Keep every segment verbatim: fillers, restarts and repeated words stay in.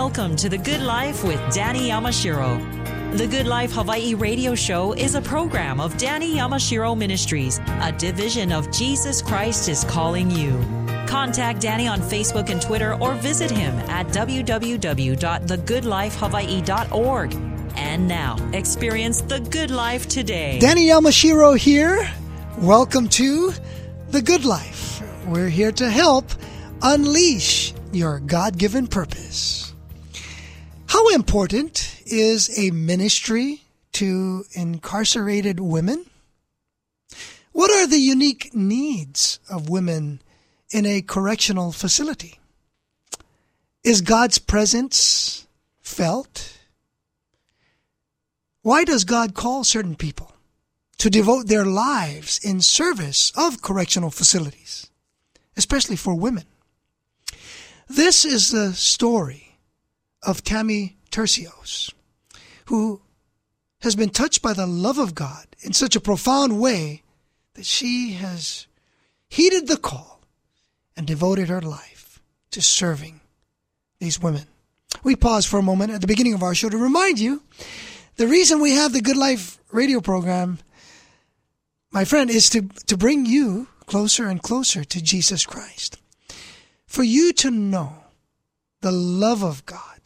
Welcome to The Good Life with Danny Yamashiro. The Good Life Hawaii radio show is a program of Danny Yamashiro Ministries, a division of Jesus Christ is Calling You. Contact Danny on Facebook and Twitter or visit him at w w w dot the good life hawaii dot org. And now, experience the good life today. Danny Yamashiro here. Welcome to The Good Life. We're here to help unleash your God-given purpose. How important is a ministry to incarcerated women? What are the unique needs of women in a correctional facility? Is God's presence felt? Why does God call certain people to devote their lives in service of correctional facilities, especially for women? This is the story of Tammy Tercios, who has been touched by the love of God in such a profound way that she has heeded the call and devoted her life to serving these women. We pause for a moment at the beginning of our show to remind you the reason we have the Good Life radio program, my friend, is to, to bring you closer and closer to Jesus Christ. For you to know the love of God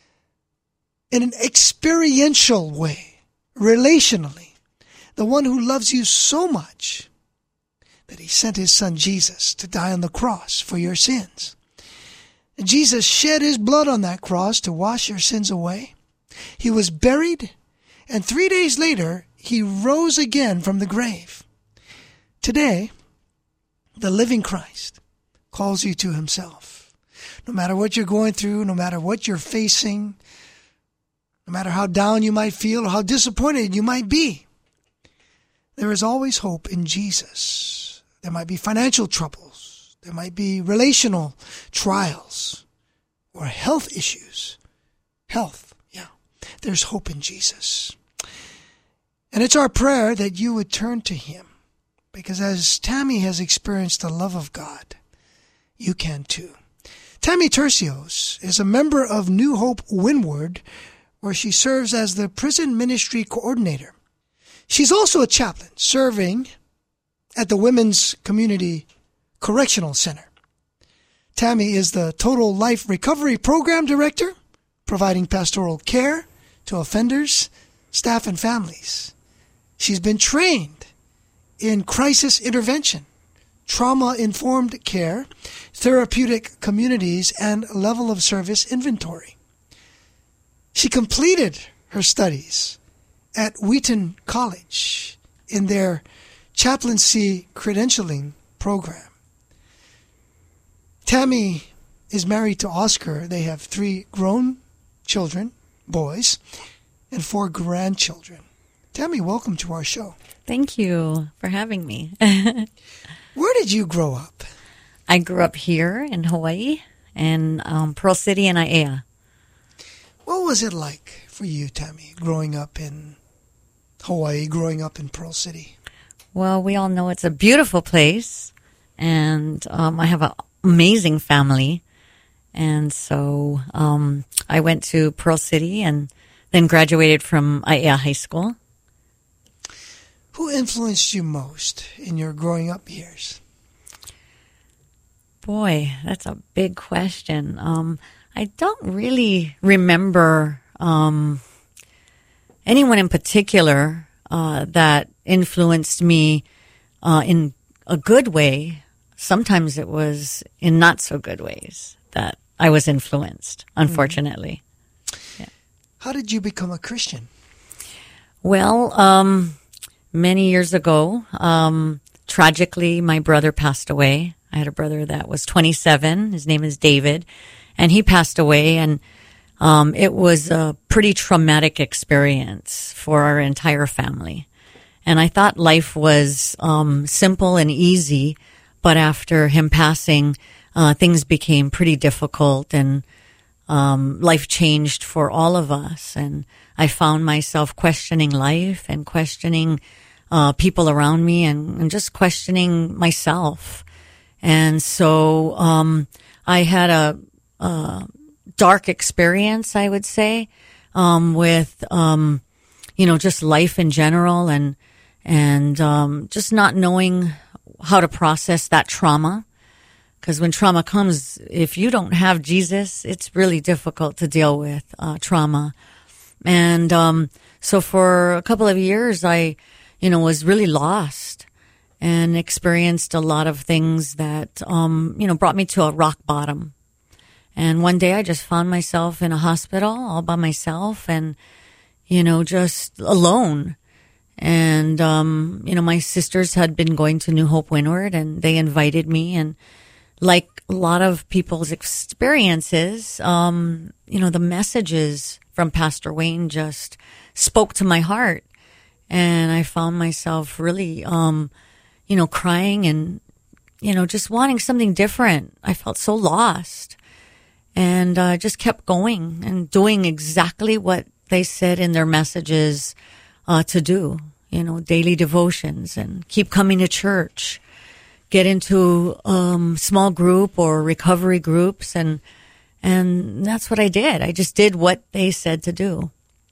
in an experiential way, relationally, the one who loves you so much that he sent his son Jesus to die on the cross for your sins. And Jesus shed his blood on that cross to wash your sins away. He was buried, and three days later, he rose again from the grave. Today, the living Christ calls you to himself. No matter what you're going through, no matter what you're facing, no matter how down you might feel or how disappointed you might be, there is always hope in Jesus. There might be financial troubles. There might be relational trials or health issues. Health, yeah. There's hope in Jesus. And it's our prayer that you would turn to him, because as Tammy has experienced the love of God, you can too. Tammy Tercios is a member of New Hope Windward, where she serves as the prison ministry coordinator. She's also a chaplain serving at the Women's Community Correctional Center. Tammy is the Total Life Recovery Program Director, providing pastoral care to offenders, staff, and families. She's been trained in crisis intervention, trauma-informed care, therapeutic communities, and level of service inventory. She completed her studies at Wheaton College in their chaplaincy credentialing program. Tammy is married to Oscar. They have three grown children, boys, and four grandchildren. Tammy, welcome to our show. Thank you for having me. Where did you grow up? I grew up here in Hawaii, in um, Pearl City and Aiea. What was it like for you, Tammy, growing up in Hawaii, growing up in Pearl City? Well, we all know it's a beautiful place, and um, I have an amazing family. And so um, I went to Pearl City and then graduated from Aiea High School. Who influenced you most in your growing up years? Boy, that's a big question. Um, I don't really remember um, anyone in particular uh, that influenced me uh, in a good way. Sometimes it was in not so good ways that I was influenced, unfortunately. Mm-hmm. Yeah. How did you become a Christian? Well, um, many years ago, um, tragically, my brother passed away. I had a brother that was twenty-seven. His name is David, and he passed away. And um, it was a pretty traumatic experience for our entire family. And I thought life was um, simple and easy, but after him passing, uh, things became pretty difficult, and um, life changed for all of us. And I found myself questioning life and questioning uh, people around me, and, and just questioning myself. And so um, I had a, a dark experience, I would say, um, with, um, you know, just life in general and, and, um, just not knowing how to process that trauma. Because when trauma comes, if you don't have Jesus, it's really difficult to deal with, uh, trauma. And, um, so for a couple of years, I, you know, was really lost and experienced a lot of things that, um, you know, brought me to a rock bottom. And one day I just found myself in a hospital all by myself and, you know, just alone. And, um, you know, my sisters had been going to New Hope Windward and they invited me. And like a lot of people's experiences, um, you know, the messages from Pastor Wayne just spoke to my heart. And I found myself really, um, you know, crying and, you know, just wanting something different. I felt so lost and uh, just kept going and doing exactly what they said in their messages uh, to do, you know, daily devotions and keep coming to church, get into um, small group or recovery groups. And, and that's what I did. I just did what they said to do.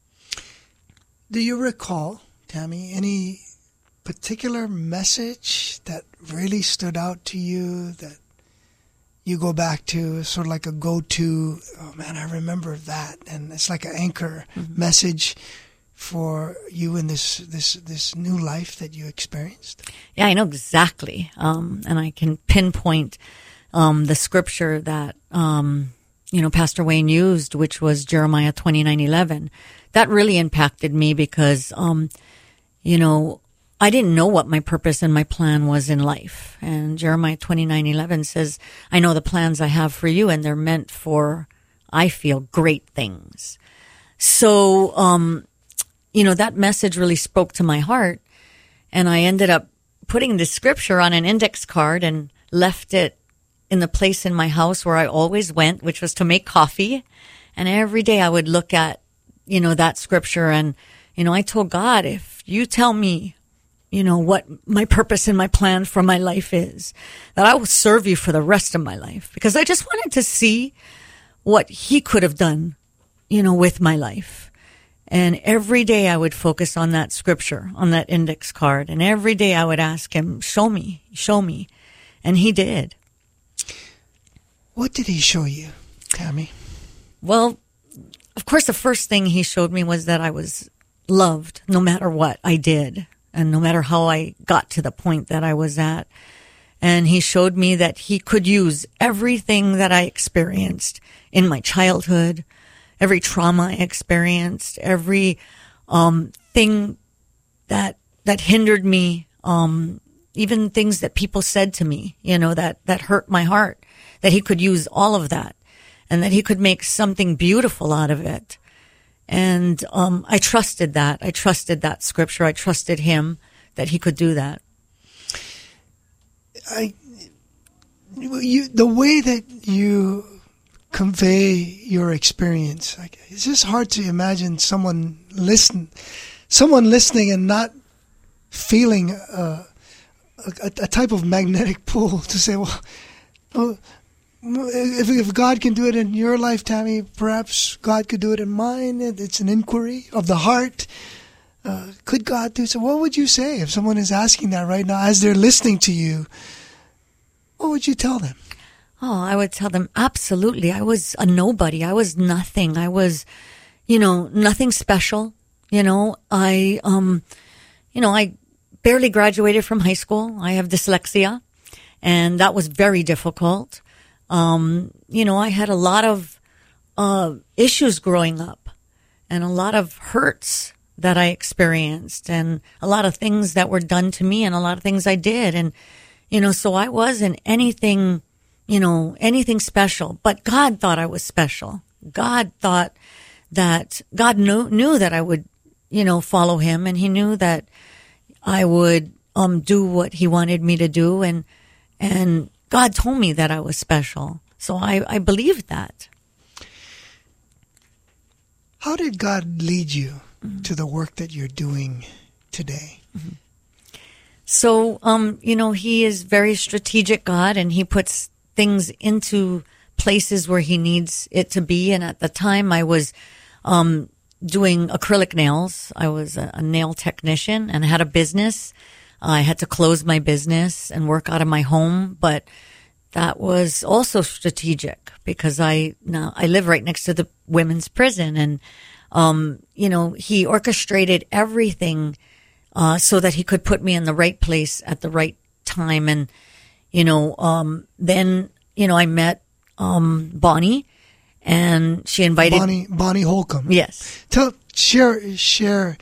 Do you recall, Tammy, any particular message that really stood out to you that you go back to, sort of like a go-to, oh man, I remember that, and it's like an anchor mm-hmm. message for you in this this this new life that you experienced? Yeah, I know exactly, um, and I can pinpoint um, the scripture that um, you know Pastor Wayne used, which was Jeremiah twenty-nine eleven. That really impacted me because um, you know. I didn't know what my purpose and my plan was in life. And Jeremiah twenty-nine eleven says, I know the plans I have for you, and they're meant for, I feel, great things. So, um, you know, that message really spoke to my heart. And I ended up putting the scripture on an index card and left it in the place in my house where I always went, which was to make coffee. And every day I would look at, you know, that scripture. And, you know, I told God, if you tell me, you know, what my purpose and my plan for my life is, that I will serve you for the rest of my life, because I just wanted to see what he could have done, you know, with my life. And every day I would focus on that scripture, on that index card. And every day I would ask him, show me, show me. And he did. What did he show you, Tammy? Well, of course, the first thing he showed me was that I was loved no matter what I did. And no matter how I got to the point that I was at. And he showed me that he could use everything that I experienced in my childhood, every trauma I experienced, every um, thing that that hindered me, um, even things that people said to me, you know, that, that hurt my heart, that he could use all of that and that he could make something beautiful out of it. And um, I trusted that. I trusted that scripture. I trusted him that he could do that. I, you, the way that you convey your experience, like, it's just hard to imagine someone listen, someone listening and not feeling a, a, a type of magnetic pull to say, well, oh, If, if God can do it in your life, Tammy, perhaps God could do it in mine. It's an inquiry of the heart. Uh, could God do so? What would you say if someone is asking that right now as they're listening to you? What would you tell them? Oh, I would tell them, absolutely. I was a nobody. I was nothing. I was, you know, nothing special. You know, I, um, you know, I barely graduated from high school. I have dyslexia, and that was very difficult. Um, you know, I had a lot of uh, issues growing up and a lot of hurts that I experienced and a lot of things that were done to me and a lot of things I did. And, you know, so I wasn't anything, you know, anything special, but God thought I was special. God thought that God knew, knew that I would, you know, follow him, and he knew that I would um, do what he wanted me to do. And, and, God told me that I was special, so I, I believed that. How did God lead you mm-hmm. to the work that you're doing today? Mm-hmm. So, um, you know, he is very strategic God, and he puts things into places where he needs it to be. And at the time I was, um, doing acrylic nails. I was a, a nail technician and I had a business. I had to close my business and work out of my home, but that was also strategic because I now I live right next to the women's prison, and um, you know, he orchestrated everything uh, so that he could put me in the right place at the right time. And you know, um, then you know I met um, Bonnie, and she invited Bonnie Bonnie Holcomb. Yes, tell share share.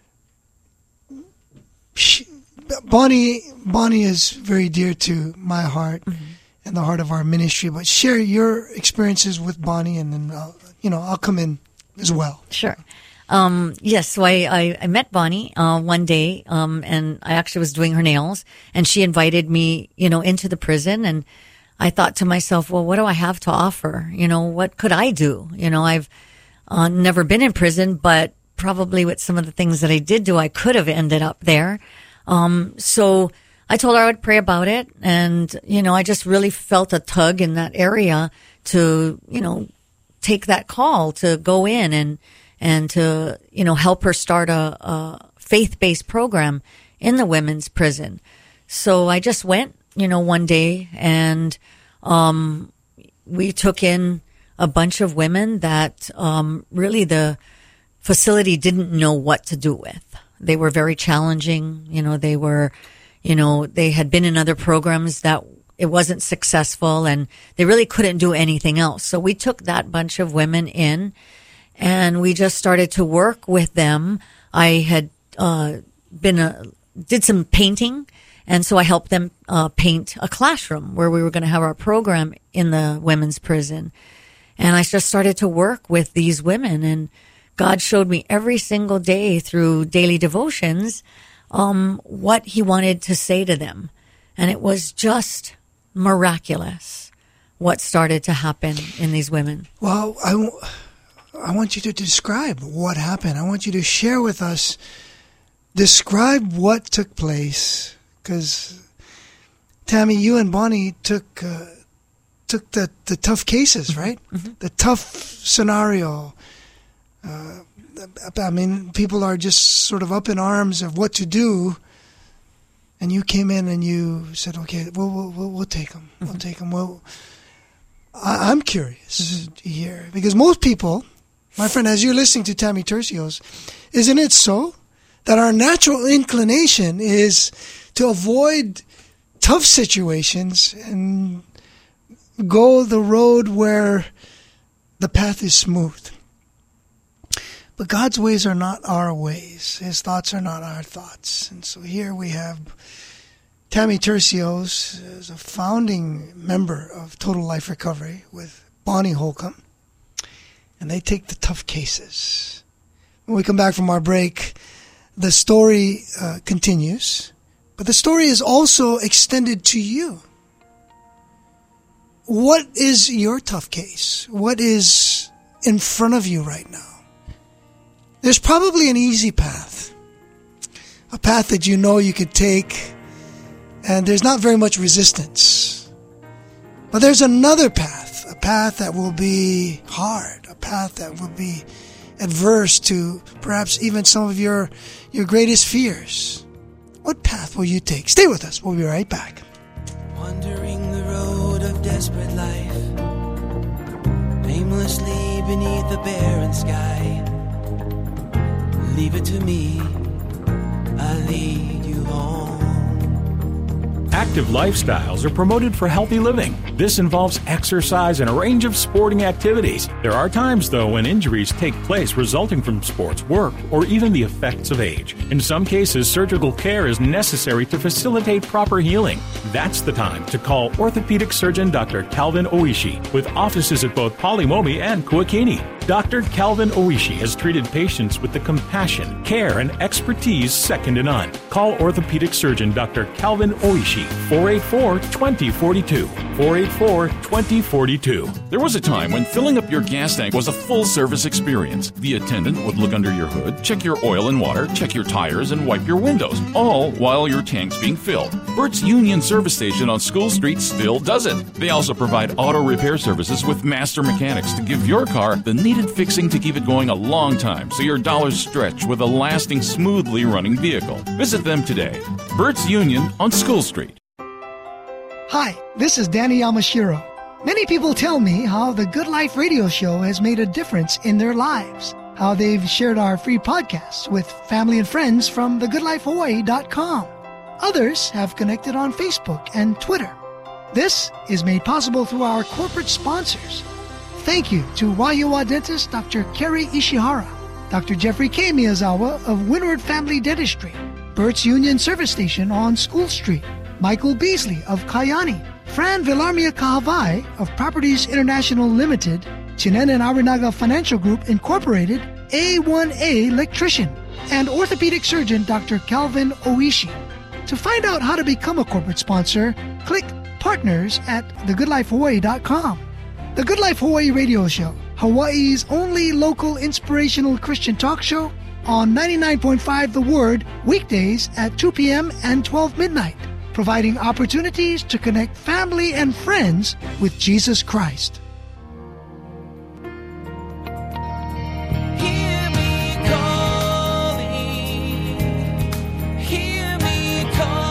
She, Bonnie Bonnie is very dear to my heart. Mm-hmm. And the heart of our ministry, but share your experiences with Bonnie, and then I'll, you know I'll come in as well. Sure. Um, yes. So I, I, I met Bonnie uh, one day, um, and I actually was doing her nails, and she invited me, you know, into the prison, and I thought to myself, well, what do I have to offer? You know, what could I do? You know, I've uh, never been in prison, but probably with some of the things that I did do, I could have ended up there. Um, so. I told her I would pray about it, and, you know, I just really felt a tug in that area to, you know, take that call to go in and, and to, you know, help her start a, a faith-based program in the women's prison. So I just went, you know, one day, and, um, we took in a bunch of women that, um, really the facility didn't know what to do with. They were very challenging, you know, they were, You know, they had been in other programs that it wasn't successful, and they really couldn't do anything else. So we took that bunch of women in, and we just started to work with them. I had uh been a, did some painting, and so I helped them uh paint a classroom where we were going to have our program in the women's prison. And I just started to work with these women, and God showed me every single day through daily devotions Um, what he wanted to say to them. And it was just miraculous what started to happen in these women. Well, I, w- I want you to describe what happened. I want you to share with us, describe what took place. Because, Tammy, you and Bonnie took uh, took the, the tough cases, right? Mm-hmm. The tough scenario. Uh, I mean, people are just sort of up in arms of what to do, and you came in and you said, "Okay, we'll we'll, we'll take them. We'll take them." Well, I, I'm curious to hear, because most people, my friend, as you're listening to Tammy Tercios, isn't it so that our natural inclination is to avoid tough situations and go the road where the path is smooth? But God's ways are not our ways. His thoughts are not our thoughts. And so here we have Tammy Tercios as a founding member of Total Life Recovery with Bonnie Holcomb. And they take the tough cases. When we come back from our break, the story uh, continues. But the story is also extended to you. What is your tough case? What is in front of you right now? There's probably an easy path, a path that you know you could take, and there's not very much resistance. But there's another path, a path that will be hard, a path that will be adverse to perhaps even some of your, your greatest fears. What path will you take? Stay with us. We'll be right back. Wandering the road of desperate life, aimlessly beneath the barren sky. Leave it to me, I'll lead you home. Active lifestyles are promoted for healthy living. This involves exercise and a range of sporting activities. There are times, though, when injuries take place resulting from sports, work, or even the effects of age. In some cases, surgical care is necessary to facilitate proper healing. That's the time to call orthopedic surgeon Doctor Calvin Oishi, with offices at both Polimomi and Kuakini. Doctor Calvin Oishi has treated patients with the compassion, care, and expertise second to none. Call orthopedic surgeon Doctor Calvin Oishi Tammy, four eight four, two zero four two, four eight four, two zero four two. There was a time when filling up your gas tank was a full-service experience. The attendant would look under your hood, check your oil and water, check your tires, and wipe your windows, all while your tank's being filled. Bert's Union Service Station on School Street still does it. They also provide auto repair services with master mechanics to give your car the needed fixing to keep it going a long time so your dollars stretch with a lasting, smoothly running vehicle. Visit them today. Bert's Union on School Street. Hi, this is Danny Yamashiro. Many people tell me how the Good Life radio show has made a difference in their lives, how they've shared our free podcasts with family and friends from the good life hawaii dot com. Others have connected on Facebook and Twitter. This is made possible through our corporate sponsors. Thank you to Waiua dentist Doctor Kerry Ishihara, Doctor Jeffrey K. Miyazawa of Windward Family Dentistry, Bert's Union Service Station on School Street, Michael Beasley of Kayani, Fran Villarmia Kahavai of Properties International Limited, Chinen and Arinaga Financial Group Incorporated, A one A Electrician, and orthopedic surgeon Doctor Calvin Oishi. To find out how to become a corporate sponsor, click Partners at the good life hawaii dot com. The Good Life Hawaii Radio Show, Hawaii's only local inspirational Christian talk show, on ninety-nine point five The Word, weekdays at two p.m. and twelve midnight, providing opportunities to connect family and friends with Jesus Christ. Hear me calling, hear me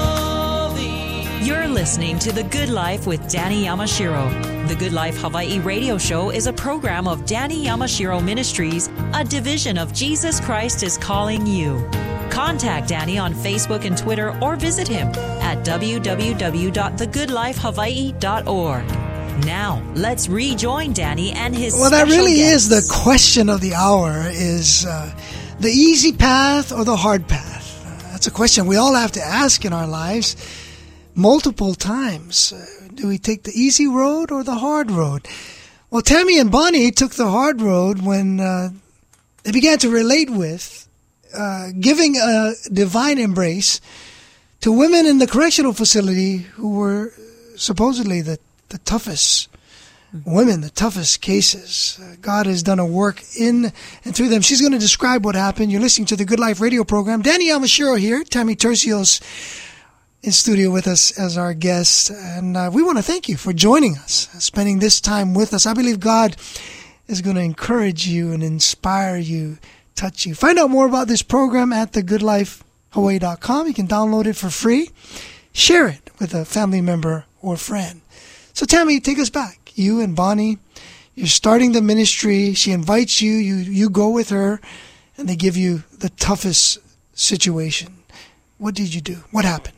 calling. You're listening to The Good Life with Danny Yamashiro. The Good Life Hawaii Radio Show is a program of Danny Yamashiro Ministries, a division of Jesus Christ is Calling You. Contact Danny on Facebook and Twitter or visit him at w w w dot the good life hawaii dot org. Now, let's rejoin Danny and his Well, that special really guests. is the question of the hour, is uh, the easy path or the hard path? Uh, that's a question we all have to ask in our lives multiple times. Uh, do we take the easy road or the hard road? Well, Tammy and Bonnie took the hard road when uh, they began to relate with uh, giving a divine embrace to women in the correctional facility who were supposedly the, the toughest women, the toughest cases. Uh, God has done a work in and through them. She's going to describe what happened. You're listening to the Good Life Radio program. Danny Yamashiro here, Tammy Tercios in studio with us as our guest. And uh, we want to thank you for joining us, spending this time with us. I believe God is going to encourage you and inspire you, touch you. Find out more about this program at the good life hawaii dot com. You can download it for free. Share it with a family member or friend. So Tammy, take us back. You and Bonnie, you're starting the ministry. She invites you. You, you go with her, and they give you the toughest situation. What did you do? What happened?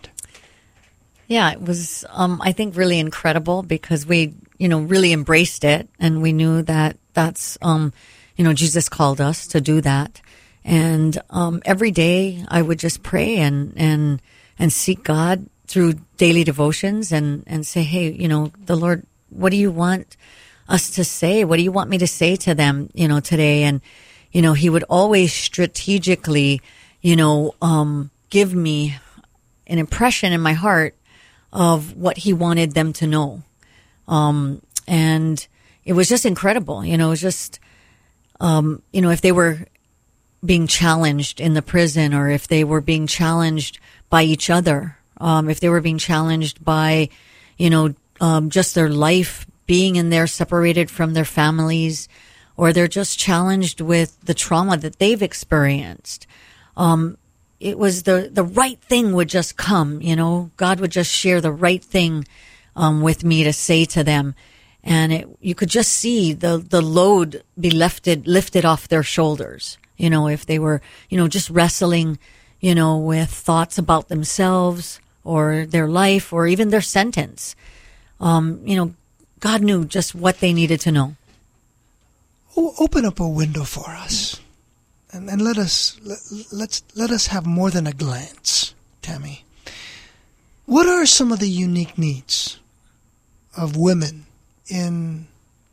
Yeah, it was, um, I think, really incredible because we, you know, really embraced it, and we knew that that's, um, you know, Jesus called us to do that. And um, every day I would just pray and and and seek God through daily devotions and and say, hey, you know, the Lord, what do you want us to say? What do you want me to say to them, you know, today? And you know, He would always strategically, you know, um, give me an impression in my heart of what He wanted them to know. Um, and it was just incredible. You know, it was just, um, you know, if they were being challenged in the prison or if they were being challenged by each other, um, if they were being challenged by, you know, um, just their life being in there separated from their families, or they're just challenged with the trauma that they've experienced. Um, It was the, the right thing would just come, you know, God would just share the right thing, um, with me to say to them. And it, you could just see the, the load be lifted, lifted off their shoulders. You know, if they were, you know, just wrestling, you know, with thoughts about themselves or their life or even their sentence. Um, you know, God knew just what they needed to know. O- open up a window for us. And, and let us let, let's let us have more than a glance, Tammy. What are some of the unique needs of women in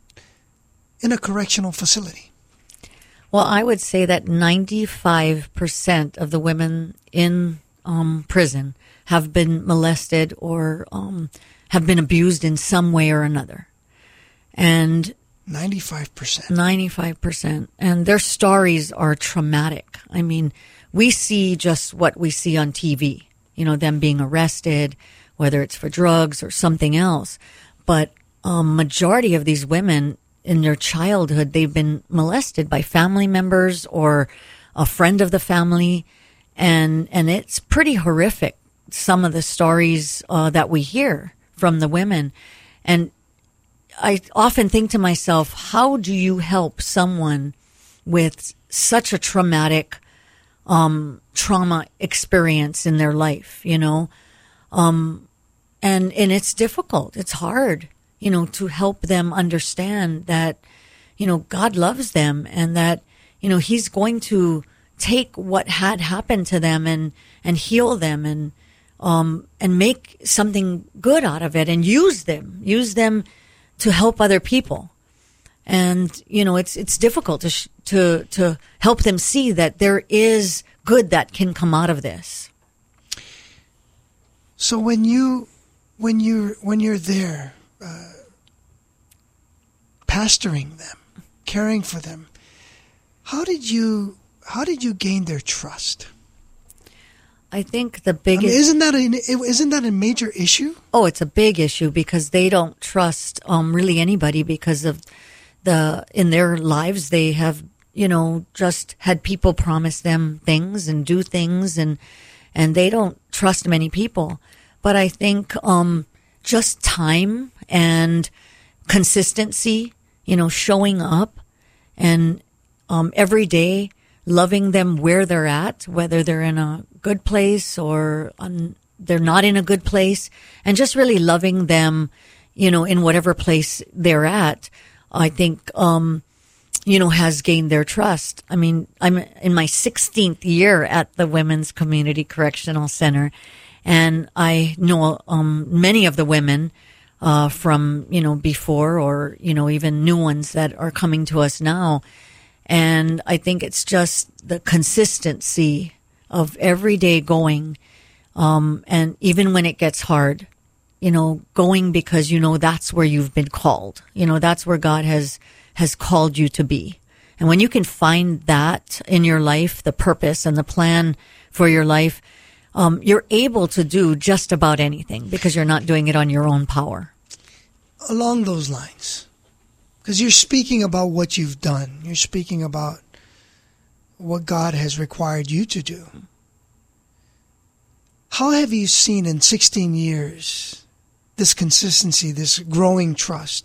in a correctional facility? Well, I would say that ninety-five percent of the women in um, prison have been molested or um, have been abused in some way or another. And ninety-five percent. ninety-five percent. And their stories are traumatic. I mean, we see just what we see on T V, you know, them being arrested, whether it's for drugs or something else. But a majority of these women in their childhood, they've been molested by family members or a friend of the family. And, and it's pretty horrific, some of the stories uh, that we hear from the women. And I often think to myself, how do you help someone with such a traumatic um, trauma experience in their life, you know? Um, and, and it's difficult. It's hard, you know, to help them understand that, you know, God loves them and that, you know, He's going to take what had happened to them and, and heal them and, um, and make something good out of it and use them, use them to help other people. And, you know, it's, it's difficult to, sh- to, to help them see that there is good that can come out of this. So when you, when you, when you're there, uh, pastoring them, caring for them, how did you, how did you gain their trust? I think the biggest... I mean, isn't that an, isn't that a major issue? Oh, it's a big issue because they don't trust um, really anybody because of the, in their lives, they have, you know, just had people promise them things and do things and, and they don't trust many people. But I think um, just time and consistency, you know, showing up and um, every day loving them where they're at, whether they're in a good place or on, they're not in a good place, and just really loving them, you know, in whatever place they're at, I think, um, you know, has gained their trust. I mean, I'm in my sixteenth year at the Women's Community Correctional Center, and I know um, many of the women uh, from, you know, before or, you know, even new ones that are coming to us now. And I think it's just the consistency of every day going, um, and even when it gets hard, you know, going because you know that's where you've been called. You know, that's where God has has called you to be. And when you can find that in your life, the purpose and the plan for your life, um, you're able to do just about anything because you're not doing it on your own power. Along those lines, because you're speaking about what you've done. You're speaking about what God has required you to do. How have you seen in sixteen years this consistency, this growing trust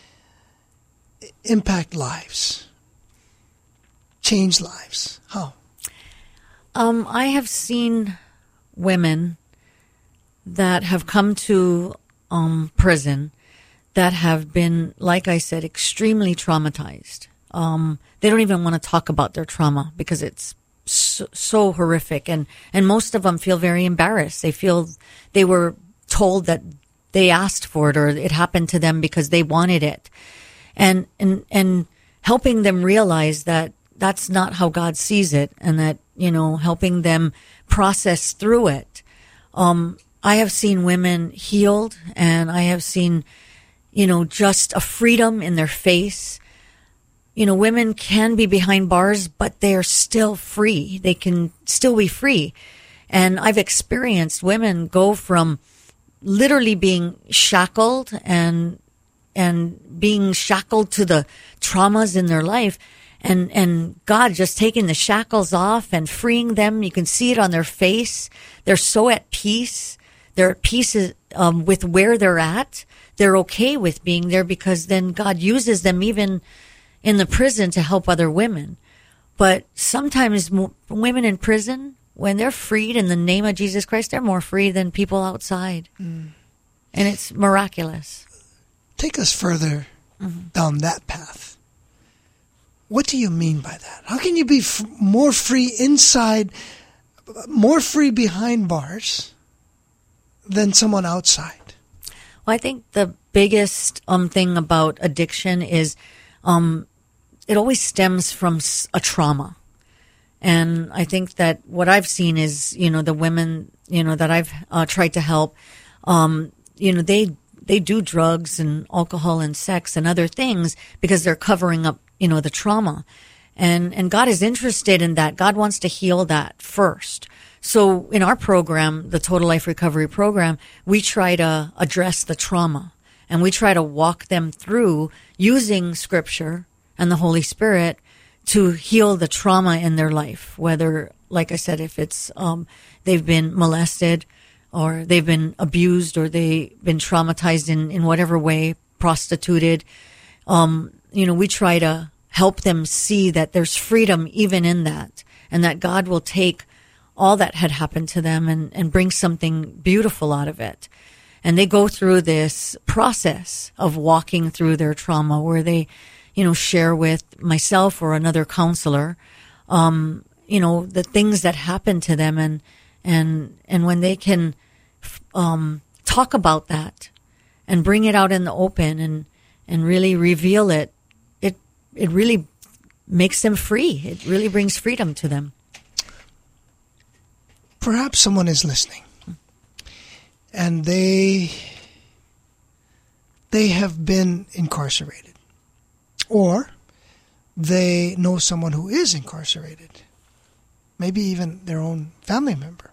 impact lives, change lives? How? Um, I have seen women that have come to um, prison that have been, like I said, extremely traumatized. Um, they don't even want to talk about their trauma because it's so, so horrific. And, and most of them feel very embarrassed. They feel they were told that they asked for it or it happened to them because they wanted it. And, and, and helping them realize that that's not how God sees it and that, you know, helping them process through it. Um, I have seen women healed and I have seen, you know, just a freedom in their face. You know, women can be behind bars, but they're still free. They can still be free. And I've experienced women go from literally being shackled and, and being shackled to the traumas in their life and, and God just taking the shackles off and freeing them. You can see it on their face. They're so at peace. They're at peace um, with where they're at. They're okay with being there because then God uses them even in the prison to help other women. But sometimes m- women in prison, when they're freed in the name of Jesus Christ, they're more free than people outside. Mm. And it's miraculous. Take us further mm-hmm. down that path. What do you mean by that? How can you be f- more free inside, more free behind bars than someone outside? Well, I think the biggest um thing about addiction is um it always stems from a trauma. And I think that what I've seen is, you know, the women, you know, that I've uh, tried to help, um, you know, they they do drugs and alcohol and sex and other things because they're covering up, you know, the trauma. And and God is interested in that. God wants to heal that first. So in our program, the Total Life Recovery Program, we try to address the trauma. And we try to walk them through using Scripture and the Holy Spirit to heal the trauma in their life. Whether, like I said, if it's um, they've been molested or they've been abused or they've been traumatized in, in whatever way, prostituted. Um, you know, we try to help them see that there's freedom even in that, and that God will take all that had happened to them and, and bring something beautiful out of it. And they go through this process of walking through their trauma where they, you know, share with myself or another counselor, um, you know, the things that happened to them. And, and, and when they can, um, talk about that and bring it out in the open and, and really reveal it, it, it really makes them free. It really brings freedom to them. Perhaps someone is listening. And they they have been incarcerated. Or they know someone who is incarcerated. Maybe even their own family member.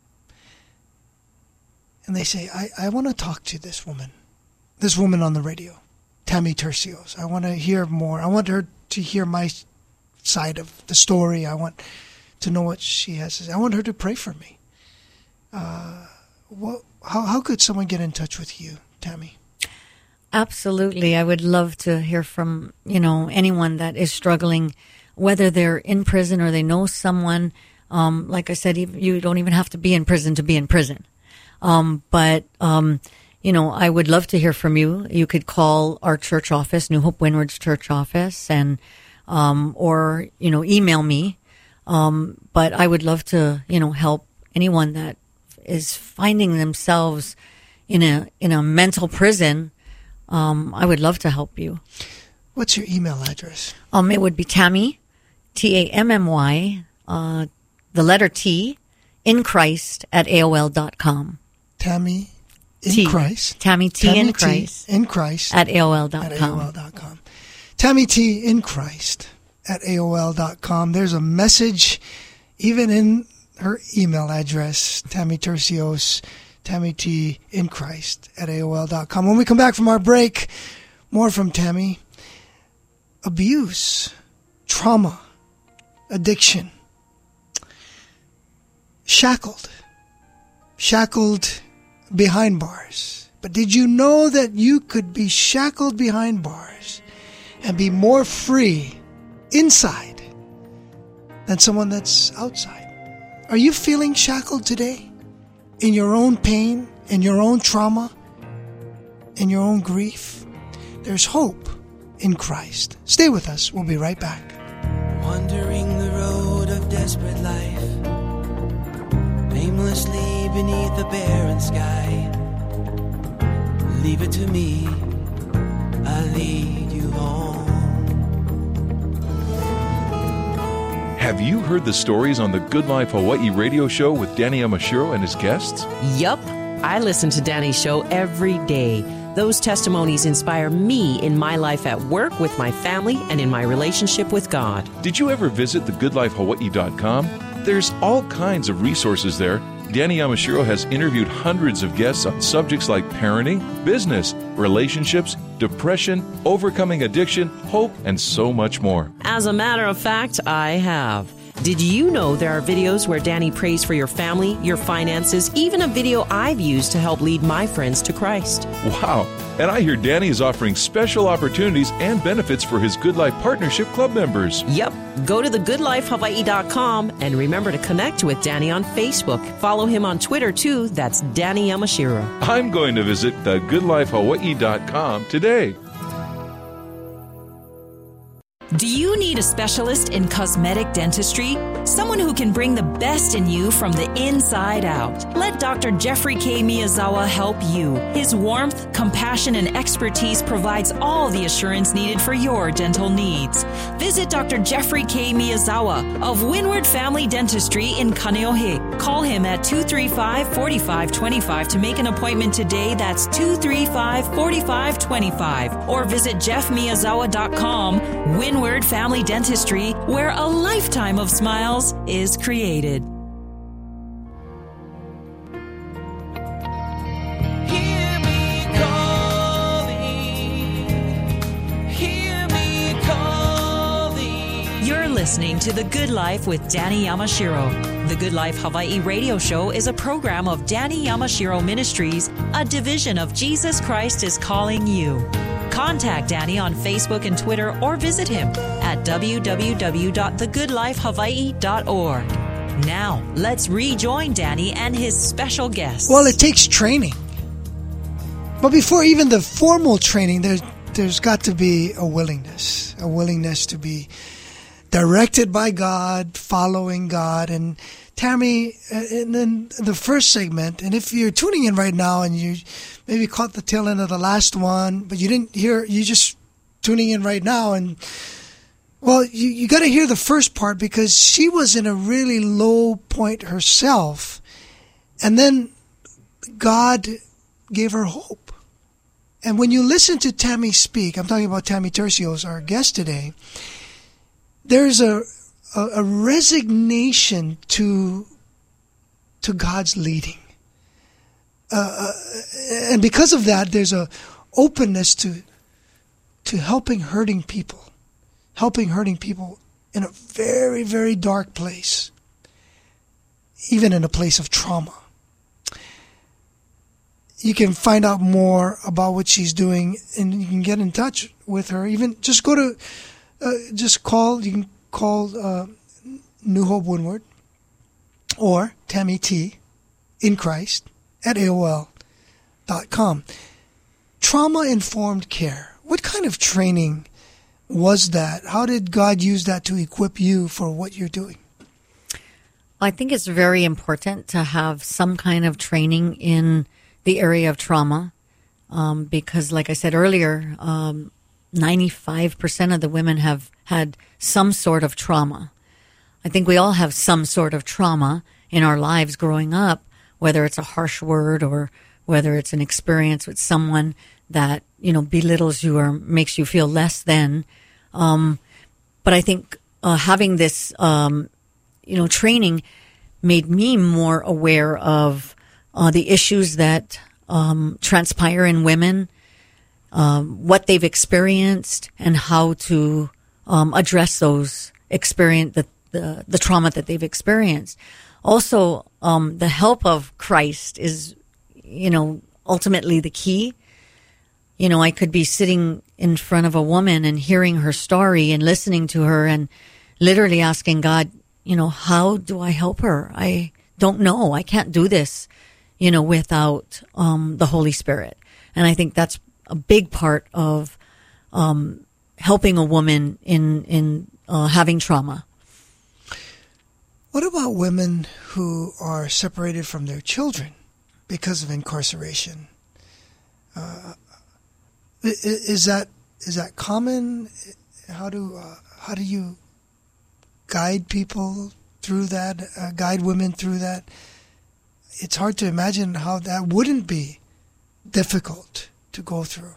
And they say, I, I want to talk to this woman. This woman on the radio. Tammy Tercios. I want to hear more. I want her to hear my side of the story. I want to know what she has to say. I want her to pray for me. Uh, what, how, how could someone get in touch with you, Tammy? Absolutely. I would love to hear from, you know, anyone that is struggling, whether they're in prison or they know someone. Um, like I said, you don't even have to be in prison to be in prison. Um, but, um, you know, I would love to hear from you. You could call our church office, New Hope Windward's church office, and, um, or, you know, email me. Um, but I would love to, you know, help anyone that is finding themselves in a in a mental prison. Um, I would love to help you. What's your email address? Um, it would be Tammy, T A M M Y, uh, the letter T, in Christ at A O L dot com. Tammy in T. Christ. Tammy T Tammy in T Christ. in Christ. At A O L dot com. At A O L dot com. Tammy T in Christ at A O L dot com. There's a message even in her email address, Tammy Tercios, Tammy T in Christ at A O L dot com. When we come back from our break, more from Tammy. Abuse, trauma, addiction, shackled, shackled behind bars. But did you know that you could be shackled behind bars and be more free inside than someone that's outside? Are you feeling shackled today? In your own pain, in your own trauma, in your own grief? There's hope in Christ. Stay with us. We'll be right back. Wandering the road of desperate life, aimlessly beneath a barren sky. Leave it to me, I'll lead you home. Have you heard the stories on the Good Life Hawaii radio show with Danny Yamashiro and his guests? Yup. I listen to Danny's show every day. Those testimonies inspire me in my life at work, with my family, and in my relationship with God. Did you ever visit the good life hawaii dot com? There's all kinds of resources there. Danny Yamashiro has interviewed hundreds of guests on subjects like parenting, business, relationships, depression, overcoming addiction, hope, and so much more. As a matter of fact, I have. Did you know there are videos where Danny prays for your family, your finances, even a video I've used to help lead my friends to Christ? Wow. And I hear Danny is offering special opportunities and benefits for his Good Life Partnership Club members. Yep. Go to the good life hawaii dot com and remember to connect with Danny on Facebook. Follow him on Twitter, too. That's Danny Yamashiro. I'm going to visit the good life hawaii dot com today. Do you need a specialist in cosmetic dentistry? Someone who can bring the best in you from the inside out. Let Doctor Jeffrey K. Miyazawa help you. His warmth, compassion, and expertise provides all the assurance needed for your dental needs. visit Doctor Jeffrey K. Miyazawa of Windward Family Dentistry in Kaneohe. Call him at two three five, four five two five to make an appointment today. That's two three five, four five two five. Or visit jeff miyazawa dot com. Windward Family Dentistry, where a lifetime of smiles is created. Listening to The Good Life with Danny Yamashiro. The Good Life Hawaii radio show is a program of Danny Yamashiro Ministries, a division of Jesus Christ is Calling You. Contact Danny on Facebook and Twitter or visit him at w w w dot the good life hawaii dot org. Now, let's rejoin Danny and his special guests. Well, it takes training. But before even the formal training, there's, there's got to be a willingness, a willingness to be directed by God, following God. And Tammy, and then the first segment, and if you're tuning in right now and you maybe caught the tail end of the last one, but you didn't hear, you just tuning in right now, and well, you, you got to hear the first part because she was in a really low point herself. And then God gave her hope. And when you listen to Tammy speak, I'm talking about Tammy Tercios, our guest today, there's a, a, a resignation to to God's leading. Uh, and because of that, there's a openness to to helping hurting people. Helping hurting people in a very, very dark place. Even in a place of trauma. You can find out more about what she's doing and you can get in touch with her. Even just go to Uh, just call, you can call uh, New Hope Windward or Tammy T in Christ at A O L dot com. Trauma-informed care. What kind of training was that? How did God use that to equip you for what you're doing? I think it's very important to have some kind of training in the area of trauma um, because, like I said earlier, um, ninety-five percent of the women have had some sort of trauma. I think we all have some sort of trauma in our lives growing up, whether it's a harsh word or whether it's an experience with someone that, you know, belittles you or makes you feel less than. Um, but I think uh, having this, um, you know, training made me more aware of uh, the issues that um, transpire in women, Um, what they've experienced and how to um, address those experience the, the the trauma that they've experienced. Also, um, the help of Christ is, you know, ultimately the key. You know, I could be sitting in front of a woman and hearing her story and listening to her and literally asking God, you know, how do I help her? I don't know. I can't do this, you know, without um, the Holy Spirit. And I think that's a big part of um, helping a woman in in uh, having trauma. What about women who are separated from their children because of incarceration? Uh, is that is that common? How do uh, how do you guide people through that? Uh, guide women through that? It's hard to imagine how that wouldn't be difficult to go through.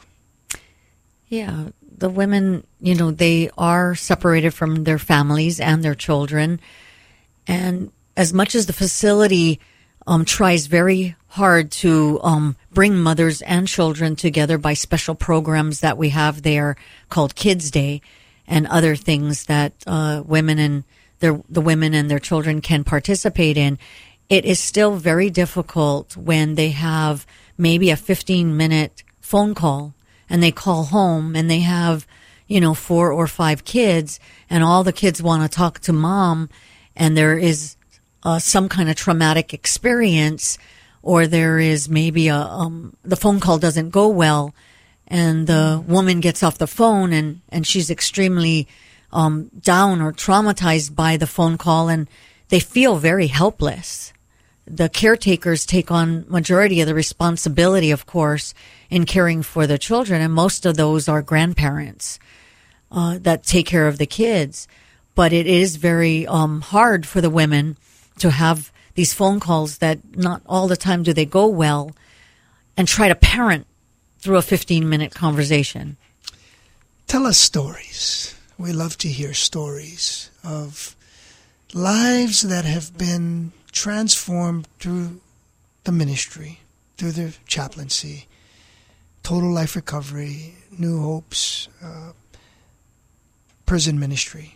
Yeah, the women, you know, they are separated from their families and their children. And as much as the facility um, tries very hard to um, bring mothers and children together by special programs that we have there called Kids Day and other things that uh, women and their the women and their children can participate in, it is still very difficult when they have maybe a fifteen minute phone call and they call home and they have, you know, four or five kids and all the kids want to talk to mom and there is uh, some kind of traumatic experience or there is maybe a, um, the phone call doesn't go well and the woman gets off the phone and, and she's extremely um, down or traumatized by the phone call and they feel very helpless. The caretakers take on majority of the responsibility, of course, in caring for the children, and most of those are grandparents. uh, that take care of the kids. But it is very um, hard for the women to have these phone calls that not all the time do they go well, and try to parent through a fifteen-minute conversation. Tell us stories. We love to hear stories of lives that have been transformed through the ministry, through the chaplaincy, Total Life Recovery, New Hopes, uh, prison ministry.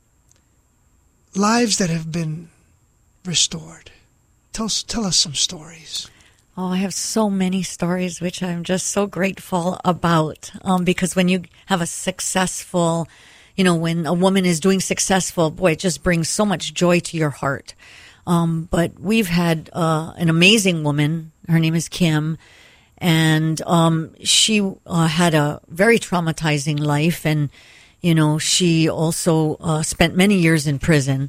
Lives that have been restored. Tell us, tell us some stories. Oh, I have so many stories, which I'm just so grateful about. Um, because when you have a successful, you know, when a woman is doing successful, boy, it just brings so much joy to your heart. Um, but we've had uh, an amazing woman. Her name is Kim. And um, she uh, had a very traumatizing life. And, you know, she also uh, spent many years in prison.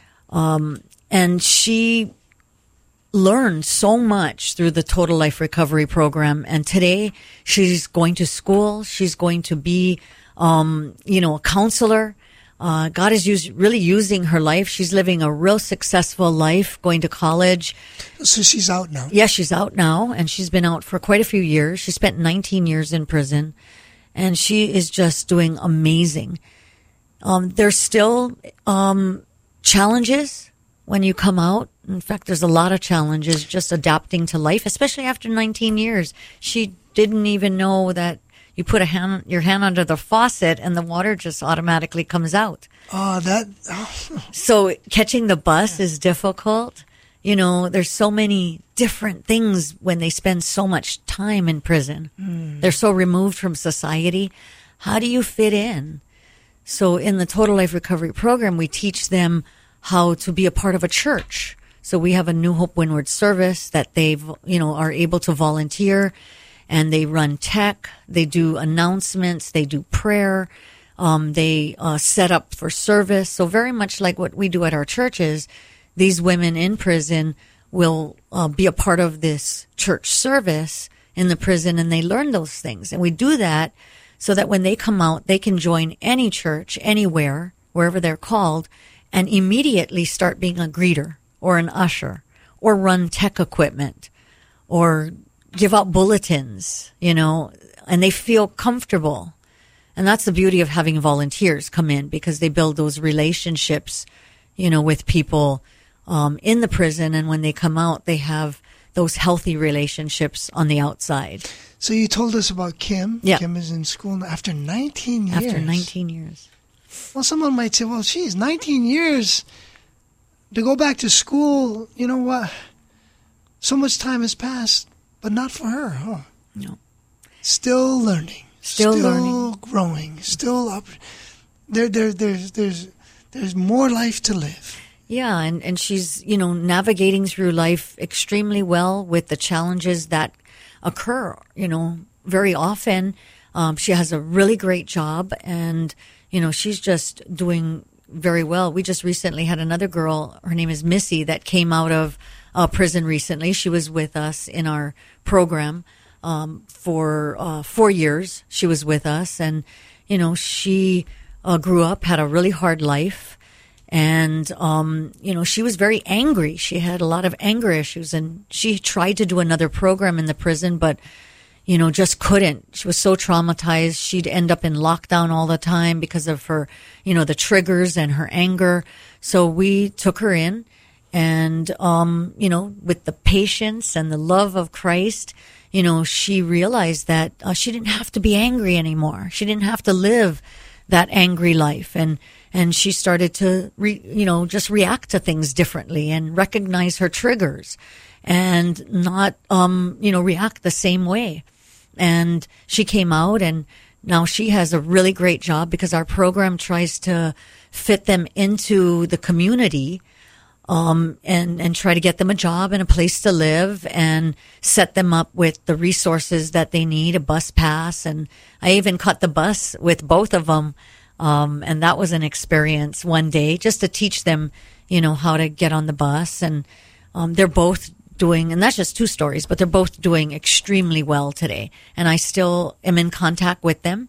Um, and she learned so much through the Total Life Recovery Program. And today she's going to school. She's going to be, um, you know, a counselor. Uh, God is use, really using her life. She's living a real successful life, going to college. So she's out now. Yeah, she's out now, and she's been out for quite a few years. She spent nineteen years in prison, and she is just doing amazing. Um, there's still um, challenges when you come out. In fact, there's a lot of challenges just adapting to life, especially after nineteen years. She didn't even know that you put a hand, your hand under the faucet and the water just automatically comes out. Oh, that. Oh. So catching the bus is difficult. You know, there's so many different things when they spend so much time in prison. Mm. They're so removed from society. How do you fit in? So in the Total Life Recovery Program, we teach them how to be a part of a church. So we have a New Hope Windward service that they've, you know, are able to volunteer, and they run tech, they do announcements, they do prayer, um, they uh, set up for service. So very much like what we do at our churches, these women in prison will uh, be a part of this church service in the prison, and they learn those things. And we do that so that when they come out, they can join any church, anywhere, wherever they're called, and immediately start being a greeter or an usher or run tech equipment or give out bulletins, you know, and they feel comfortable. And that's the beauty of having volunteers come in, because they build those relationships, you know, with people um, in the prison. And when they come out, they have those healthy relationships on the outside. So you told us about Kim. Yeah. Kim is in school after nineteen years. After nineteen years. Well, someone might say, well, geez, nineteen years to go back to school, you know what? So much time has passed, but not for her, huh? No. Still learning. Still, still learning. growing. Still up. There, there, there's, there's, there's more life to live. Yeah, and, and she's, you know, navigating through life extremely well with the challenges that occur, you know, very often. Um, she has a really great job, and, you know, she's just doing very well. We just recently had another girl, her name is Missy, that came out of uh, prison recently. She was with us in our program um, for uh, four years. She was with us, and, you know, she uh, grew up, had a really hard life. And, um, you know, she was very angry. She had a lot of anger issues, and she tried to do another program in the prison, but, you know, just couldn't. She was so traumatized. She'd end up in lockdown all the time because of her, you know, the triggers and her anger. So we took her in, and, um, you know, with the patience and the love of Christ, you know, she realized that uh, she didn't have to be angry anymore. She didn't have to live that angry life. And, And she started to, re, you know, just react to things differently and recognize her triggers and not, um, you know, react the same way. And she came out, and now she has a really great job because our program tries to fit them into the community, um, and, and try to get them a job and a place to live and set them up with the resources that they need, a bus pass. And I even caught the bus with both of them. Um, and that was an experience one day just to teach them, you know, how to get on the bus. And um, they're both doing, and that's just two stories, but they're both doing extremely well today. And I still am in contact with them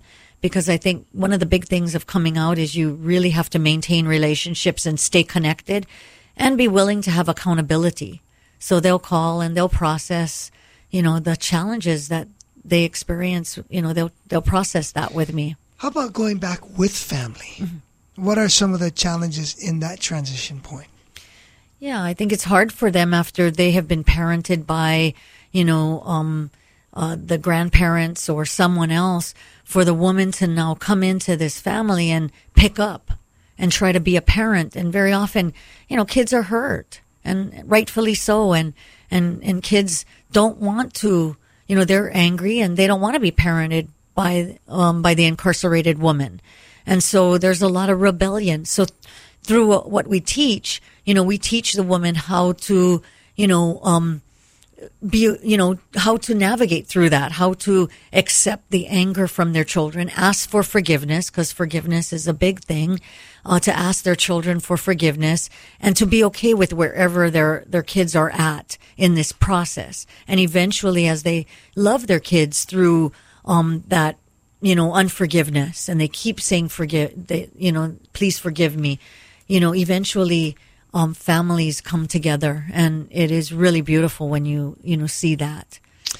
because I think one of the big things of coming out is you really have to maintain relationships and stay connected and be willing to have accountability. So they'll call and they'll process, you know, the challenges that they experience, you know, they'll they'll process that with me. How about going back with family? Mm-hmm. What are some of the challenges in that transition point? Yeah, I think it's hard for them after they have been parented by, you know, um, uh, the grandparents or someone else, for the woman to now come into this family and pick up and try to be a parent. And very often, you know, kids are hurt, and rightfully so. And, and, and kids don't want to, you know, they're angry and they don't want to be parented by, um, by the incarcerated woman. And so there's a lot of rebellion. So through what we teach, you know, we teach the woman how to, you know, um, be, you know, how to navigate through that, how to accept the anger from their children, ask for forgiveness, because forgiveness is a big thing, uh, to ask their children for forgiveness, and to be okay with wherever their, their kids are at in this process. And eventually, as they love their kids through, um, that, you know, unforgiveness, and they keep saying, forgive, they, you know, please forgive me, you know, eventually, Um, families come together, and it is really beautiful when you, you know, see that.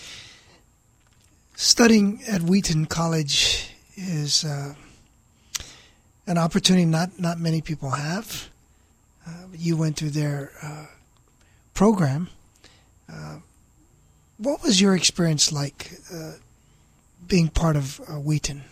Studying at Wheaton College is uh, an opportunity not, not many people have. Uh, you went through their uh, program. Uh, what was your experience like uh, being part of uh, Wheaton?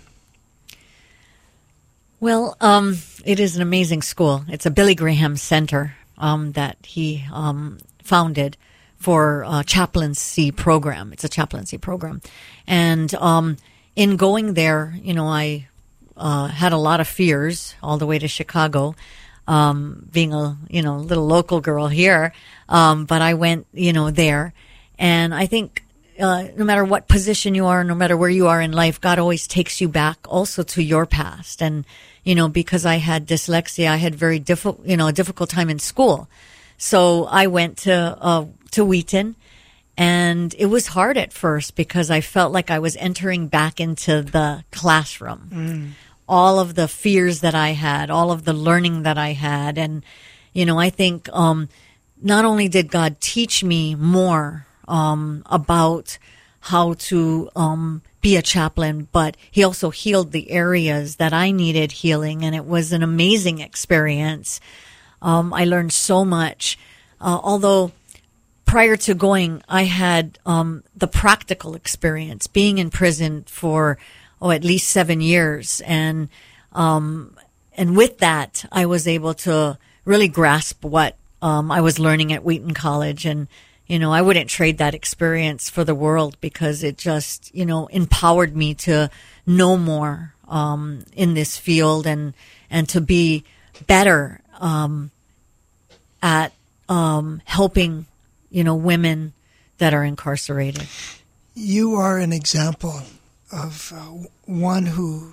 Well, um, it is an amazing school. It's a Billy Graham Center um, that he um, founded for a chaplaincy program. It's a chaplaincy program. And um, in going there, you know, I uh, had a lot of fears all the way to Chicago, um, being a, you know, little local girl here. Um, but I went, you know, there. And I think uh, no matter what position you are, no matter where you are in life, God always takes you back also to your past. And you know, because I had dyslexia, I had very difficult, you know, a difficult time in school. So I went to, uh, to Wheaton, and it was hard at first because I felt like I was entering back into the classroom. Mm. All of the fears that I had, all of the learning that I had. And, you know, I think, um, not only did God teach me more, um, about how to, um, be a chaplain, but he also healed the areas that I needed healing, and it was an amazing experience. Um, I learned so much. Uh, although prior to going, I had um, the practical experience, being in prison for oh at least seven years, and um, and with that, I was able to really grasp what um, I was learning at Wheaton College. And you know, I wouldn't trade that experience for the world, because it just, you know, empowered me to know more um, in this field, and and to be better um, at um, helping, you know, women that are incarcerated. You are an example of uh, one who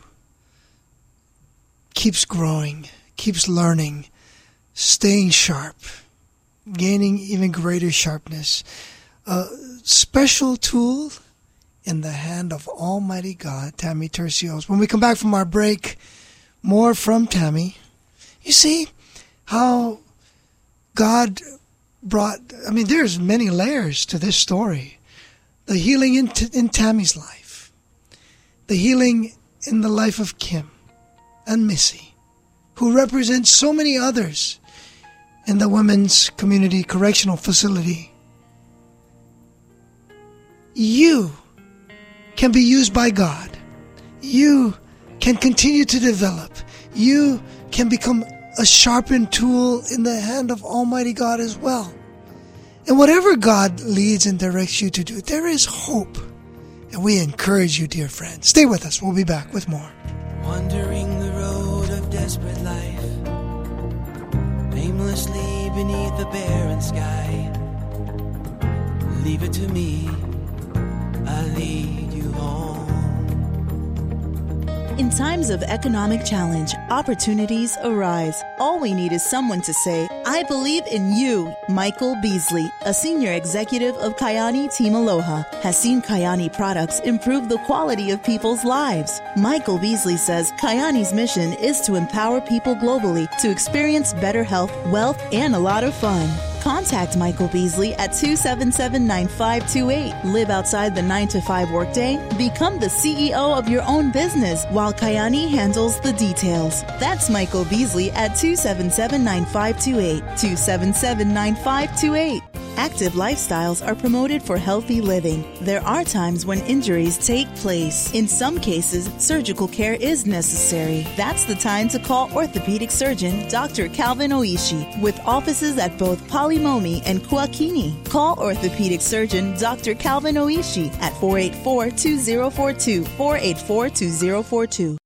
keeps growing, keeps learning, staying sharp, gaining even greater sharpness. A special tool in the hand of Almighty God, Tammy Tercios. When we come back from our break, more from Tammy. You see how God brought, I mean, there's many layers to this story. The healing in, in Tammy's life. The healing in the life of Kim and Missy, who represent so many others in the Women's Community Correctional Facility. You can be used by God. You can continue to develop. You can become a sharpened tool in the hand of Almighty God as well. And whatever God leads and directs you to do, there is hope. And we encourage you, dear friends. Stay with us. We'll be back with more. Wandering the road of desperate life, aimlessly beneath the barren sky. Leave it to me, I'll lead you home. In times of economic challenge, opportunities arise. All we need is someone to say, I believe in you. Michael Beasley, a senior executive of Kayani Team Aloha, has seen Kayani products improve the quality of people's lives. Michael Beasley says Kayani's mission is to empower people globally to experience better health, wealth, and a lot of fun. Contact Michael Beasley at two seven seven, nine five two eight. Live outside the nine to five workday. Become the C E O of your own business while Kayani handles the details. That's Michael Beasley at two seven seven, nine five two eight. two seven seven, nine five two eight. Active lifestyles are promoted for healthy living. There are times when injuries take place. In some cases, surgical care is necessary. That's the time to call orthopedic surgeon Doctor Calvin Oishi with offices at both Polimomi and Kuakini. Call orthopedic surgeon Doctor Calvin Oishi at four eight four, two zero four two, four eight four, two zero four two.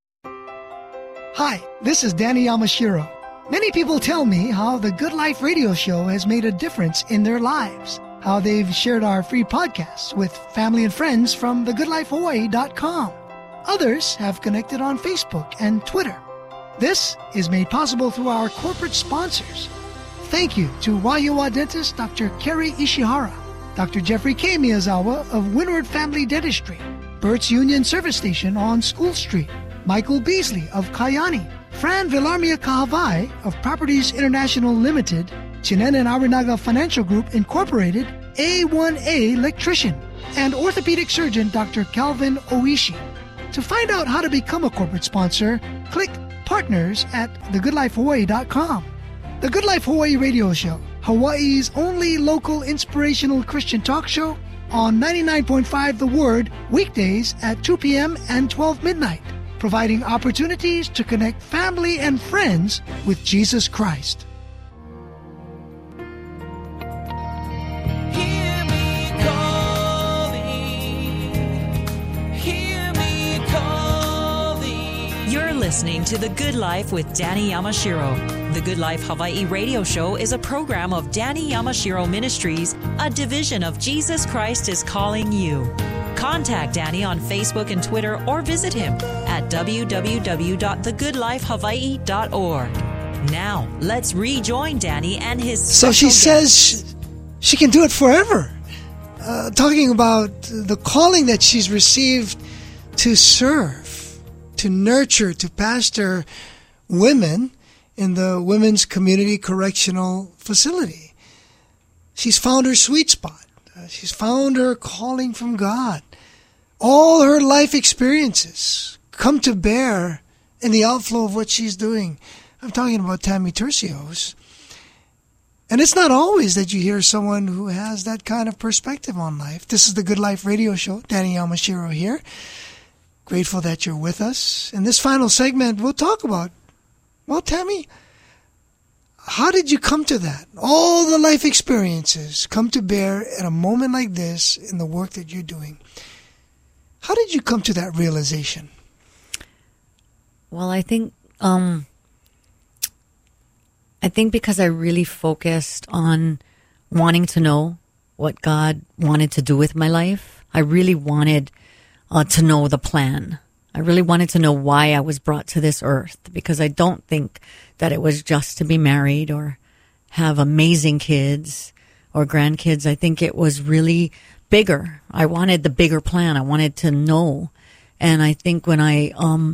Hi, this is Danny Yamashiro. Many people tell me how the Good Life radio show has made a difference in their lives, how they've shared our free podcasts with family and friends from the good life hawaii dot com. Others have connected on Facebook and Twitter. This is made possible through our corporate sponsors. Thank you to Waiua dentist Doctor Kerry Ishihara, Doctor Jeffrey K. Miyazawa of Windward Family Dentistry, Burt's Union Service Station on School Street, Michael Beasley of Kayani, Fran Villarmia Kahavai of Properties International Limited, Chinen and Arinaga Financial Group Incorporated, A one A Electrician, and orthopedic surgeon Doctor Calvin Oishi. To find out how to become a corporate sponsor, click Partners at the good life hawaii dot com. The Good Life Hawaii Radio Show, Hawaii's only local inspirational Christian talk show on ninety-nine point five The Word, weekdays at two p.m. and twelve midnight. Providing opportunities to connect family and friends with Jesus Christ. Hear me calling, hear me calling. You're listening to The Good Life with Danny Yamashiro. The Good Life Hawaii radio show is a program of Danny Yamashiro Ministries, a division of Jesus Christ is Calling You. Contact Danny on Facebook and Twitter or visit him at w w w dot the good life hawaii dot org. Now, let's rejoin Danny and his So she guest. says she, she can do it forever. Uh, talking about the calling that she's received to serve, to nurture, to pastor women in the Women's Community Correctional Facility. She's found her sweet spot. Uh, she's found her calling from God. All her life experiences come to bear in the outflow of what she's doing. I'm talking about Tammy Tercios. And it's not always that you hear someone who has that kind of perspective on life. This is the Good Life Radio Show. Danny Yamashiro here. Grateful that you're with us. In this final segment, we'll talk about, well, Tammy, how did you come to that? All the life experiences come to bear at a moment like this in the work that you're doing. How did you come to that realization? Well, I think, um, I think because I really focused on wanting to know what God wanted to do with my life. I really wanted uh, to know the plan. I really wanted to know why I was brought to this earth, because I don't think that it was just to be married or have amazing kids or grandkids. I think it was really bigger. I wanted the bigger plan. I wanted to know. And I think when I um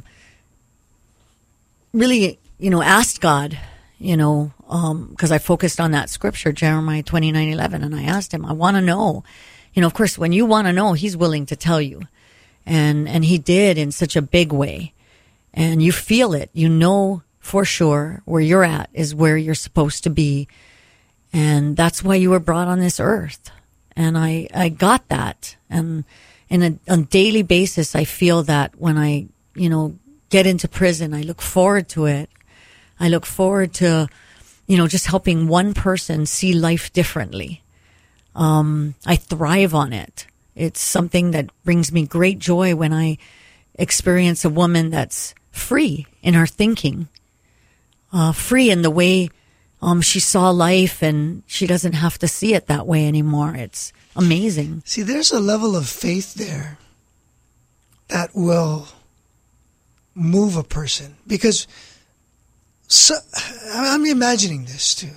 really, you know, asked God, you know, um because I focused on that scripture, Jeremiah twenty-nine eleven, and I asked him, I want to know. You know, of course, when you want to know, he's willing to tell you. And and he did in such a big way. And you feel it. You know for sure where you're at is where you're supposed to be. And that's why you were brought on this earth. And I, I got that. And in a, on a daily basis, I feel that when I, you know, get into prison, I look forward to it. I look forward to, you know, just helping one person see life differently. Um, I thrive on it. It's something that brings me great joy when I experience a woman that's free in her thinking, uh, free in the way Um, she saw life, and she doesn't have to see it that way anymore. It's amazing. See, there's a level of faith there that will move a person. Because so, I'm imagining this too.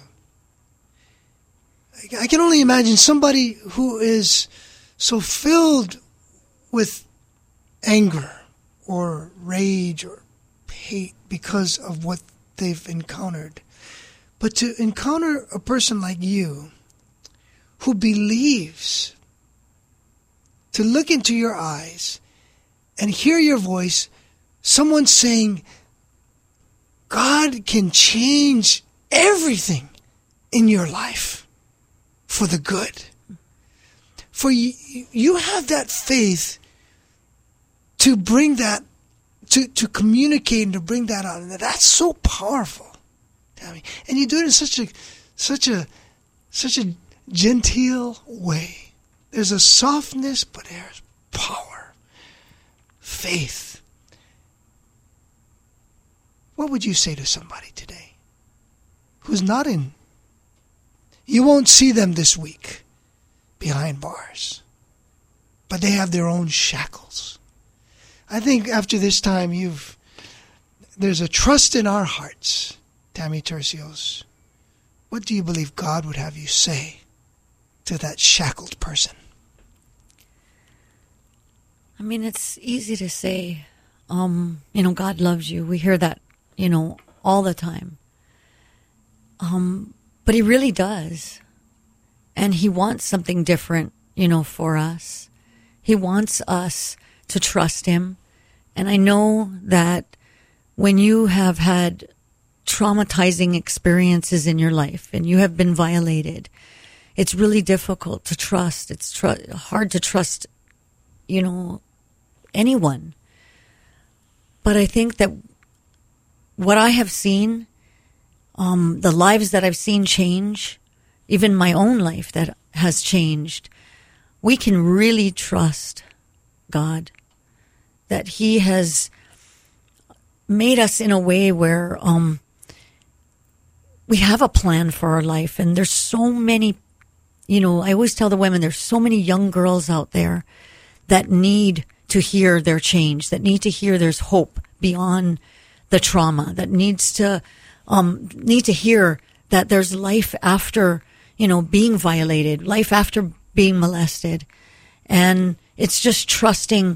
I can only imagine somebody who is so filled with anger or rage or hate because of what they've encountered. But to encounter a person like you who believes, to look into your eyes and hear your voice, someone saying, God can change everything in your life for the good. For you, you have that faith to bring that, to, to communicate and to bring that out. And that's so powerful. Tammy. And you do it in such a, such a, such a genteel way. There's a softness, but there's power, faith. What would you say to somebody today who's not in? You won't see them this week behind bars, but they have their own shackles. I think after this time, you've there's a trust in our hearts, Tammy Tercios. What do you believe God would have you say to that shackled person? I mean, it's easy to say, um, you know, God loves you. We hear that, you know, all the time. Um, but he really does. And he wants something different, you know, for us. He wants us to trust him. And I know that when you have had traumatizing experiences in your life and you have been violated, it's really difficult to trust. It's tr- hard to trust, you know, anyone. But I think that what I have seen, um, the lives that I've seen change, even my own life that has changed, we can really trust God, that he has made us in a way where um, we have a plan for our life. And there's so many, you know, I always tell the women, there's so many young girls out there that need to hear their change, that need to hear there's hope beyond the trauma, that needs to um, need to hear that there's life after, you know, being violated, life after being molested. And it's just trusting.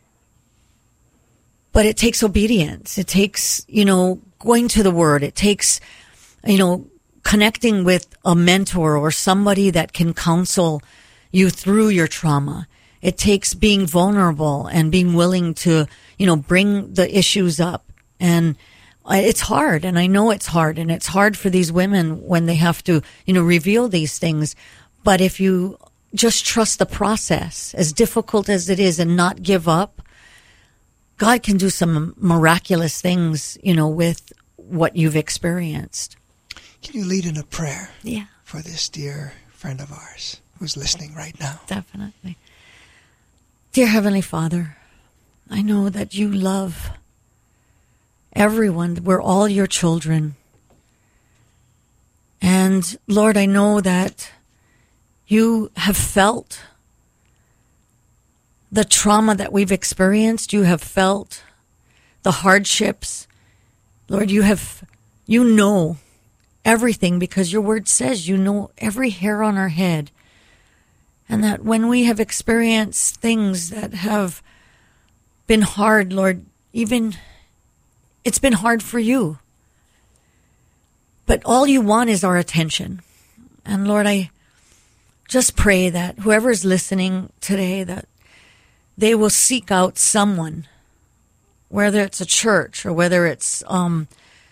But it takes obedience. It takes, you know, going to the word. It takes, you know, connecting with a mentor or somebody that can counsel you through your trauma. It takes being vulnerable and being willing to, you know, bring the issues up. And it's hard. And I know it's hard. And it's hard for these women when they have to, you know, reveal these things. But if you just trust the process, as difficult as it is, and not give up, God can do some miraculous things, you know, with what you've experienced. Can you lead in a prayer? Yeah. For this dear friend of ours who's listening right now? Definitely. Dear Heavenly Father, I know that you love everyone. We're all your children. And Lord, I know that you have felt the trauma that we've experienced. You have felt the hardships. Lord, you have, you know everything, because your word says you know every hair on our head. And that when we have experienced things that have been hard, Lord, even it's been hard for you. But all you want is our attention. And Lord, I just pray that whoever's listening today, that they will seek out someone, whether it's a church or whether it's um,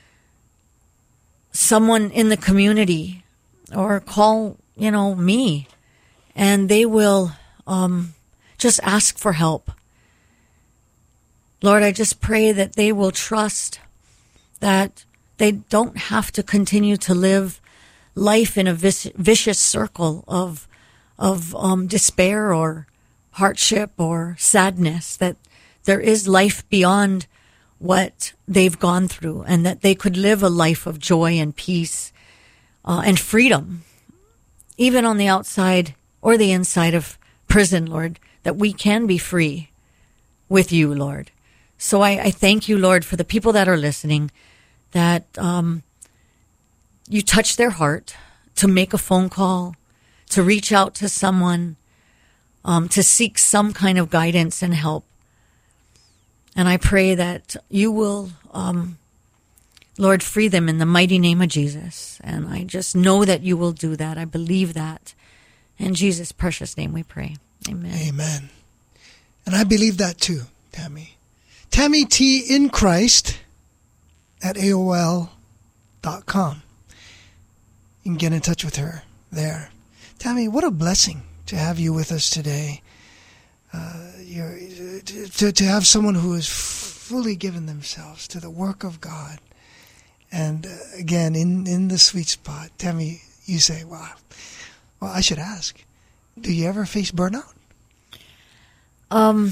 someone in the community, or call, you know, me, and they will um, just ask for help. Lord, I just pray that they will trust that they don't have to continue to live life in a vic- vicious circle of of um, despair or hardship or sadness, that there is life beyond what they've gone through, and that they could live a life of joy and peace uh, and freedom, even on the outside or the inside of prison, Lord, that we can be free with you, Lord. So I, I thank you, Lord, for the people that are listening, that um, you touch their heart to make a phone call, to reach out to someone, um, to seek some kind of guidance and help. And I pray that you will, um, Lord, free them in the mighty name of Jesus. And I just know that you will do that. I believe that. In Jesus' precious name we pray. Amen. Amen. And I believe that too, Tammy. Tammy T. in Christ at A O L dot com. You can get in touch with her there. Tammy, what a blessing to have you with us today. Uh, you're, to, to have someone who has fully given themselves to the work of God. And uh, again, in, in the sweet spot, Tammy, you say, wow. Well, I should ask, do you ever face burnout? Um,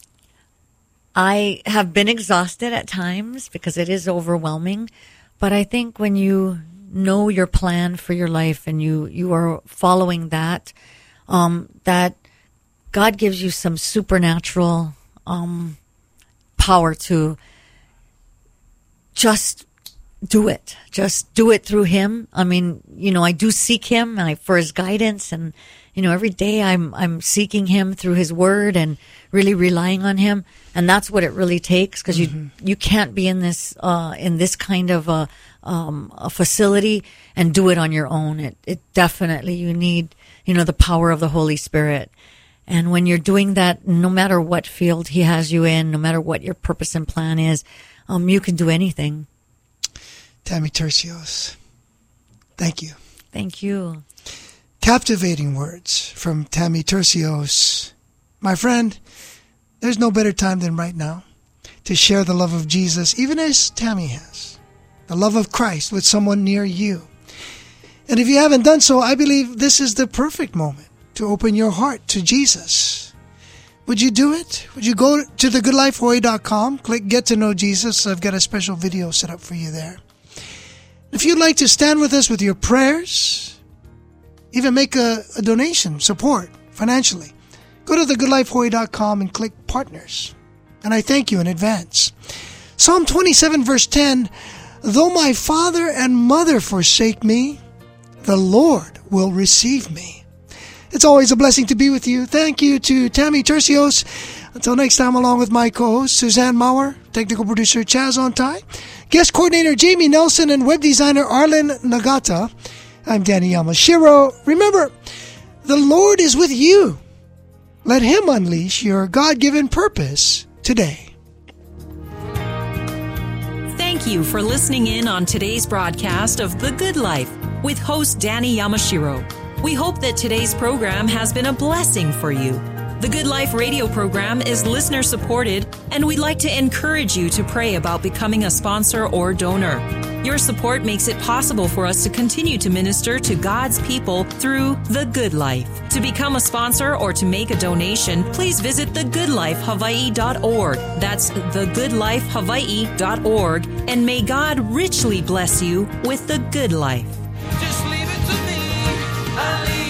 I have been exhausted at times because it is overwhelming. But I think when you know your plan for your life and you, you are following that, um, that God gives you some supernatural um, power to just do it. Just do it through Him. I mean, you know, I do seek Him I, for His guidance, and you know, every day I'm I'm seeking Him through His Word and really relying on Him, and that's what it really takes, because mm-hmm. you you can't be in this uh, in this kind of a, um, a facility and do it on your own. It it definitely, you need, you know, the power of the Holy Spirit. And when you're doing that, no matter what field He has you in, no matter what your purpose and plan is, um, you can do anything. Tammy Tercios, thank you. Thank you. Captivating words from Tammy Tercios. My friend, there's no better time than right now to share the love of Jesus, even as Tammy has, the love of Christ with someone near you. And if you haven't done so, I believe this is the perfect moment to open your heart to Jesus. Would you do it? Would you go to the good life hawaii dot com, click Get to Know Jesus? I've got a special video set up for you there. If you'd like to stand with us with your prayers, even make a, a donation, support financially, go to the good life hawaii dot com and click Partners. And I thank you in advance. Psalm twenty-seven verse ten, though my father and mother forsake me, the Lord will receive me. It's always a blessing to be with you. Thank you to Tammy Tercios. Until next time, along with my co-host, Suzanne Maurer, technical producer Chaz Ontai, guest coordinator Jamie Nelson, and web designer Arlen Nagata, I'm Danny Yamashiro. Remember, the Lord is with you. Let Him unleash your God-given purpose today. Thank you for listening in on today's broadcast of The Good Life with host Danny Yamashiro. We hope that today's program has been a blessing for you. The Good Life radio program is listener supported, and we'd like to encourage you to pray about becoming a sponsor or donor. Your support makes it possible for us to continue to minister to God's people through The Good Life. To become a sponsor or to make a donation, please visit the good life hawaii dot org. That's the good life hawaii dot org, and may God richly bless you with the good life. Just leave it to me. I'll leave